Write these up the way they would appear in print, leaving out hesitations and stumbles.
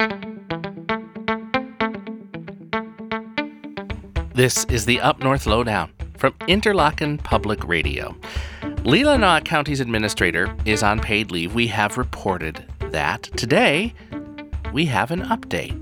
This is the Up North Lowdown from Interlochen Public Radio. Leelanau County's administrator is on paid leave. We have reported that. Today, we have an update.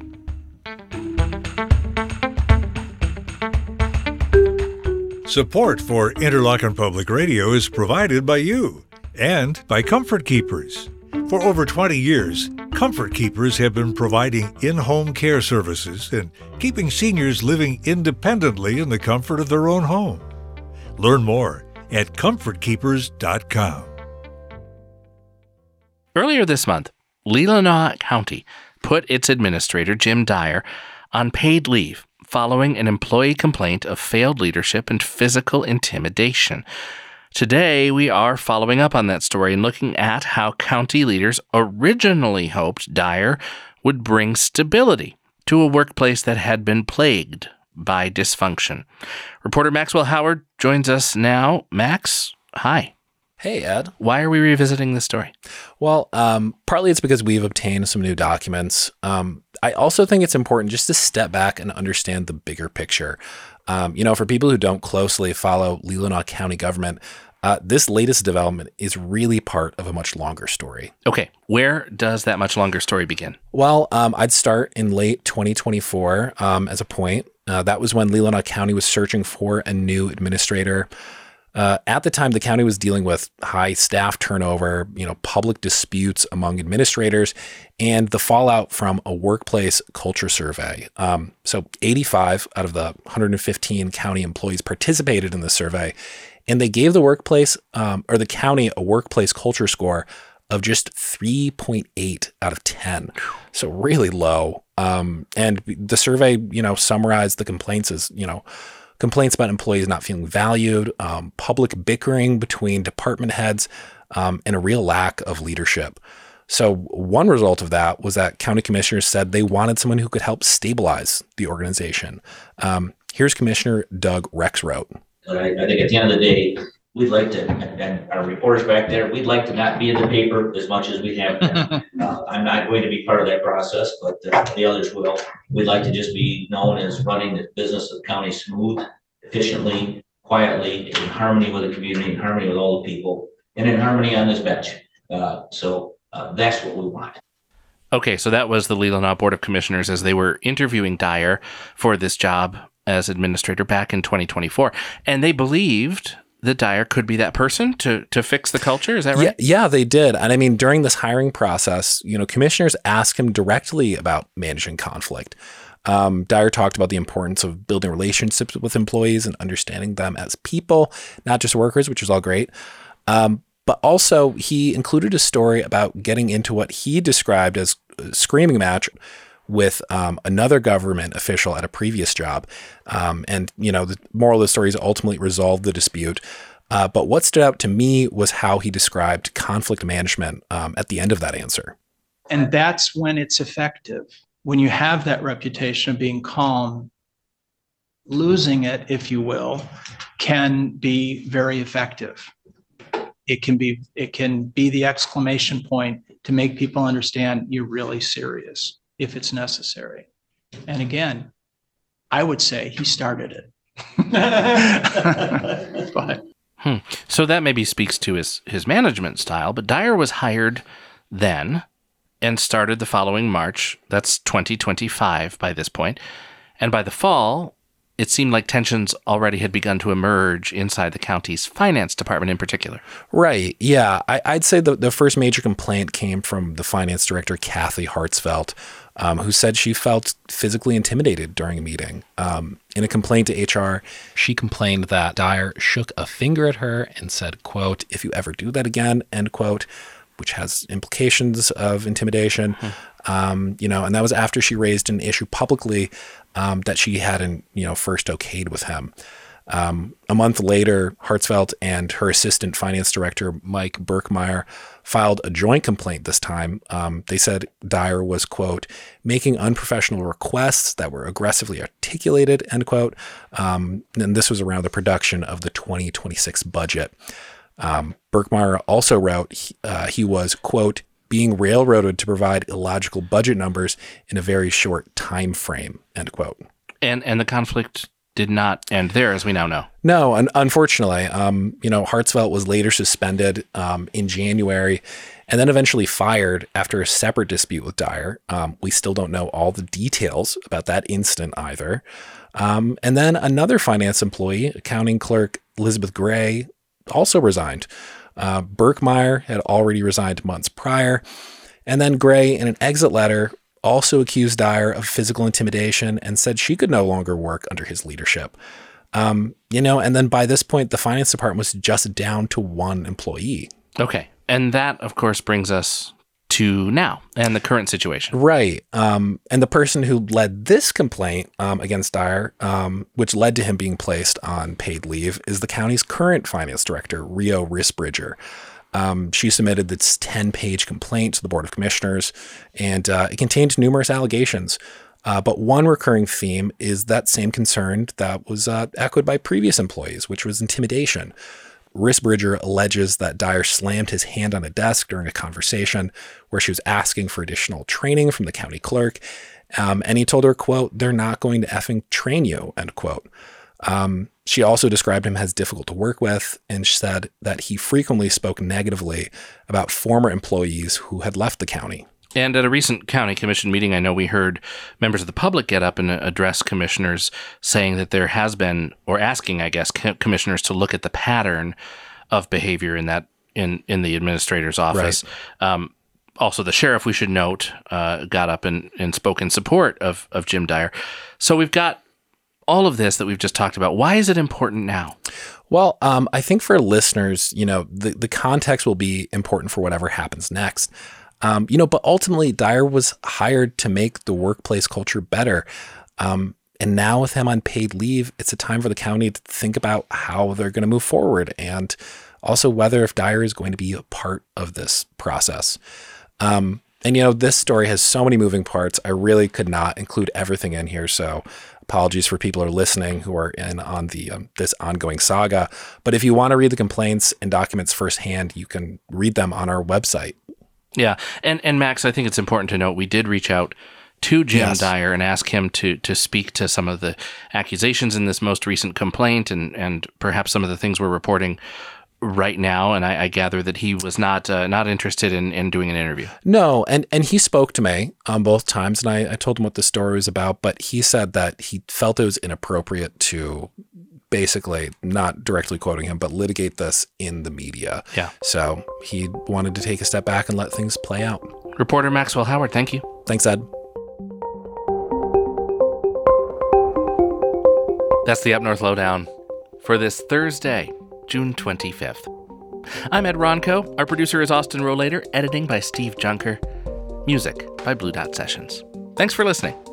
Support for Interlochen Public Radio is provided by you and by Comfort Keepers. For over 20 years, Comfort Keepers have been providing in-home care services and keeping seniors living independently in the comfort of their own home. Learn more at comfortkeepers.com. Earlier this month, Leelanau County put its administrator, Jim Dyer, on paid leave following an employee complaint of failed leadership and physical intimidation. Today, we are following up on that story and looking at how county leaders originally hoped Dyer would bring stability to a workplace that had been plagued by dysfunction. Reporter Maxwell Howard joins us now. Max, hi. Hey, Ed. Why are we revisiting this story? Well, partly it's because we've obtained some new documents. I also think it's important just to step back and understand the bigger picture. For people who don't closely follow Leelanau County government, this latest development is really part of a much longer story. Okay, where does that much longer story begin? Well, I'd start in late 2024 as a point. That was when Leelanau County was searching for a new administrator. At the time, the county was dealing with high staff turnover, public disputes among administrators, and the fallout from a workplace culture survey. So 85 out of the 115 county employees participated in the survey, and they gave the workplace or the county a workplace culture score of just 3.8 out of 10. So really low. And the survey, summarized the complaints as, complaints about employees not feeling valued, public bickering between department heads, and a real lack of leadership. So one result of that was that county commissioners said they wanted someone who could help stabilize the organization. Here's Commissioner Doug Rexroth. I think at the end of the day, we'd like to, and our reporters back there, we'd like to not be in the paper as much as we have been. I'm not going to be part of that process, but the others will. We'd like to just be known as running the business of the county smooth, efficiently, quietly, in harmony with the community, in harmony with all the people, and in harmony on this bench. So that's what we want. Okay, so that was the Leelanau Board of Commissioners as they were interviewing Dyer for this job as administrator back in 2024. And they believed that Dyer could be that person to fix the culture. Is that right? Yeah, they did. And I mean, during this hiring process, commissioners asked him directly about managing conflict. Dyer talked about the importance of building relationships with employees and understanding them as people, not just workers, which is all great. But also he included a story about getting into what he described as a screaming match with another government official at a previous job. The moral of the story is ultimately resolved the dispute. But what stood out to me was how he described conflict management at the end of that answer. And that's when it's effective. When you have that reputation of being calm, losing it, if you will, can be very effective. It can be the exclamation point to make people understand you're really serious if it's necessary. And again, I would say he started it. But. So that maybe speaks to his management style, but Dyer was hired then and started the following March. That's 2025 by this point. And by the fall, it seemed like tensions already had begun to emerge inside the county's finance department in particular. Right. Yeah. I'd say the first major complaint came from the finance director, Kathy Hartsveld, who said she felt physically intimidated during a meeting. In a complaint to HR, she complained that Dyer shook a finger at her and said, quote, "If you ever do that again," end quote, which has implications of intimidation. And that was after she raised an issue publicly that she hadn't, first okayed with him. A month later, Hartsveld and her assistant finance director, Mike Berkmeyer, filed a joint complaint this time. They said Dyer was, quote, "making unprofessional requests that were aggressively articulated," end quote. And this was around the production of the 2026 budget. Berkmeyer also wrote he was, quote, being railroaded to provide illogical budget numbers in a very short time frame, end quote. And the conflict did not end there, as we now know. No, unfortunately, Hartsvelt was later suspended in January and then eventually fired after a separate dispute with Dyer. We still don't know all the details about that incident either. And then another finance employee, accounting clerk Elizabeth Gray, also resigned. Birkmeyer had already resigned months prior. And then Gray, in an exit letter, also accused Dyer of physical intimidation and said she could no longer work under his leadership. And then by this point, the finance department was just down to one employee. Okay. And that, of course, brings us to now and the current situation. Right. And the person who led this complaint against Dyer, which led to him being placed on paid leave, is the county's current finance director, Rio Risbridger. She submitted this 10-page complaint to the Board of Commissioners, and it contained numerous allegations. But one recurring theme is that same concern that was echoed by previous employees, which was intimidation. Risbridger alleges that Dyer slammed his hand on a desk during a conversation where she was asking for additional training from the county clerk. And he told her, quote, "They're not going to effing train you," end quote. She also described him as difficult to work with and said that he frequently spoke negatively about former employees who had left the county. And at a recent county commission meeting, I know we heard members of the public get up and address commissioners saying that there has been, or asking, I guess, commissioners to look at the pattern of behavior in the administrator's office. Right. Also, the sheriff, we should note, got up and spoke in support of Jim Dyer. So we've got all of this that we've just talked about. Why is it important now? Well, I think for listeners, the context will be important for whatever happens next. But ultimately, Dyer was hired to make the workplace culture better. And now with him on paid leave, it's a time for the county to think about how they're going to move forward and also whether if Dyer is going to be a part of this process. This story has so many moving parts. I really could not include everything in here. So apologies for people who are listening who are in on the this ongoing saga. But if you want to read the complaints and documents firsthand, you can read them on our website. Yeah. And Max, I think it's important to note we did reach out to Jim Yes. Dyer and ask him to speak to some of the accusations in this most recent complaint and perhaps some of the things we're reporting right now. And I gather that he was not interested in doing an interview. No, and he spoke to me both times, and I told him what the story was about, but he said that he felt it was inappropriate to basically, not directly quoting him, but litigate this in the media. Yeah. So he wanted to take a step back and let things play out. Reporter Maxwell Howard, thank you. Thanks, Ed. That's the Up North Lowdown for this Thursday, June 25th. I'm Ed Ronco. Our producer is Austin Rollator. Editing by Steve Junker. Music by Blue Dot Sessions. Thanks for listening.